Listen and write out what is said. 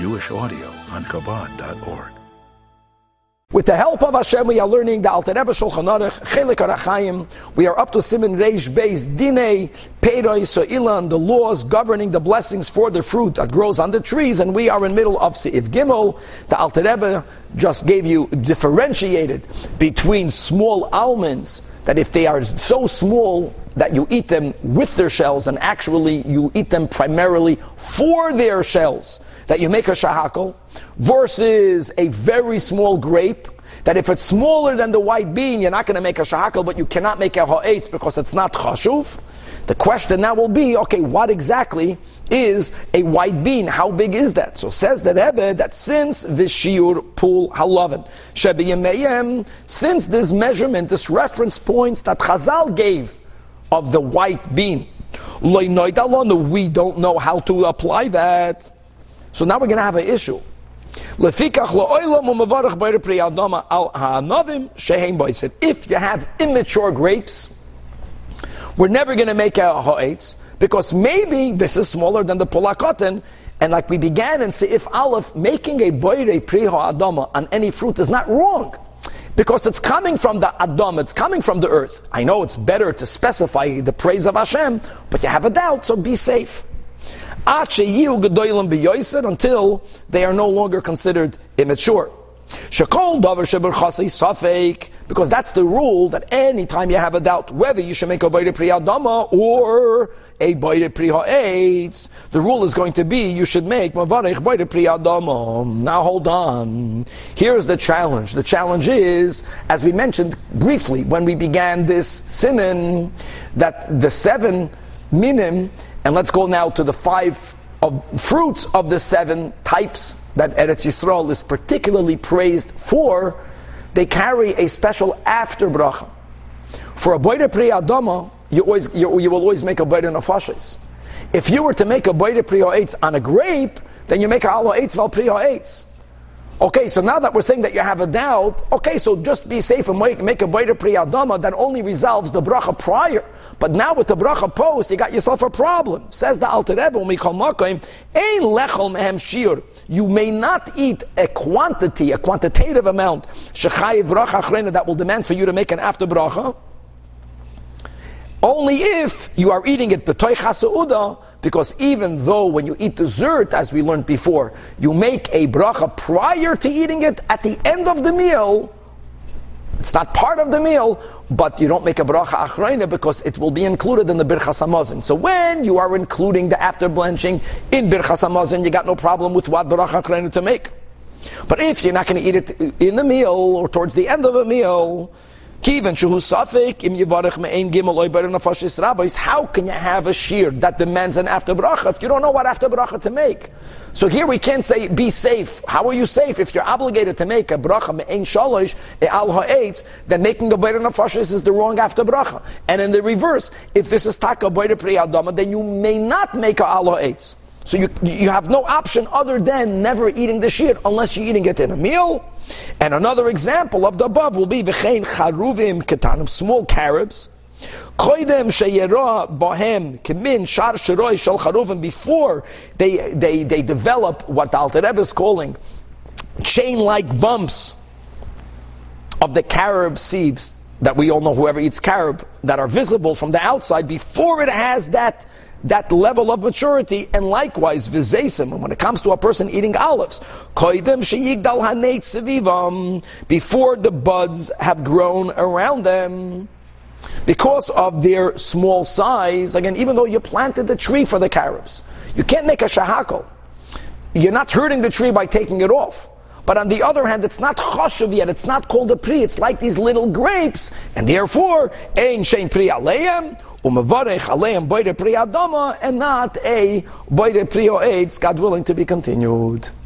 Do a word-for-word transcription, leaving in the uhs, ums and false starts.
Jewish audio on Chabad dot org. With the help of Hashem, we are learning the Alter Rebbe Shulchan Aruch, Chelik Arachayim. We are up to Siman Reish Beis, Dinei, Peiroi, So'ilan, the laws governing the blessings for the fruit that grows on the trees, and we are in middle of Seif Gimel. The Alter Rebbe just gave you, differentiated between small almonds, that if they are so small that you eat them with their shells, and actually you eat them primarily for their shells, that you make a shahakal, versus a very small grape, that if it's smaller than the white bean, you're not going to make a shahakal, but you cannot make a ha'etz because it's not chashuv. The question now will be, okay, what exactly is a white bean? How big is that? So says the Rebbe that since vishiur pul halavan shebiyemeyem, since this measurement, this reference points that Chazal gave of the white bean, we don't know how to apply that. So now we're going to have an issue. If you have immature grapes, we're never going to make a ha'etz, because maybe this is smaller than the polakoten, and like we began in Seif Aleph, making a boire pri ha'adama on any fruit is not wrong, because it's coming from the Adam, it's coming from the earth. I know it's better to specify the praise of Hashem, but you have a doubt, so be safe. Until they are no longer considered immature. Because that's the rule, that any time you have a doubt whether you should make a boire pri adama or a boire pri ha'etz, the rule is going to be you should make mavarech boire pri adama. Now hold on. Here's the challenge. The challenge is, as we mentioned briefly when we began this siman, that the seven minim, and let's go now to the five of fruits of the seven types that Eretz Yisrael is particularly praised for, they carry a special after bracha. For a boire pri adama, you always you, you will always make a boire nefashos. If you were to make a boire pri ha'etz on a grape, then you make a ha'etz val pri ha'etz. Okay, so now that we're saying that you have a doubt, okay, so just be safe and make, make a boire pri adama, that only resolves the bracha prior. But now with the bracha post, you got yourself a problem. Says the Alter Rebbe, you may not eat a quantity, a quantitative amount, that will demand for you to make an after bracha, only if you are eating it b'toich ha'seuda, because even though when you eat dessert, as we learned before, you make a bracha prior to eating it, at the end of the meal, it's not part of the meal, but you don't make a bracha achreina because it will be included in the birchas hamazon. So when you are including the after blanching in birchas hamazon, you got no problem with what bracha achreina to make. But if you're not going to eat it in the meal or towards the end of a meal, how can you have a shear that demands an after bracha if you don't know what after bracha to make? So here we can't say be safe. How are you safe if you're obligated to make a bracha me'ein shalosh al ha'etz? Then making a boire nefashos is the wrong after bracha. And in the reverse, if this is taka boire pri adama, then you may not make a al ha'etz. So you you have no option other than never eating the shear unless you're eating it in a meal. And another example of the above will be v'chein charuvim ketanim, small carobs. Koidem sheyera bahem kemin shar shiroi shel charuvim, before they they they develop what the Alter Rebbe is calling chain-like bumps of the carob seeds that we all know, whoever eats carob, that are visible from the outside before it has that that level of maturity. And likewise, v'zeisim, when it comes to a person eating olives, koidem sheyigdal haneit sevivam, before the buds have grown around them, because of their small size. Again, even though you planted the tree for the carobs, you can't make a shahakal. You're not hurting the tree by taking it off. But on the other hand, it's not chashuv yet, it's not called a pri, it's like these little grapes, and therefore, ein shein pri aleim, umevarech aleim boire pri adama, and not a boire pri ha'etz, God willing, to be continued.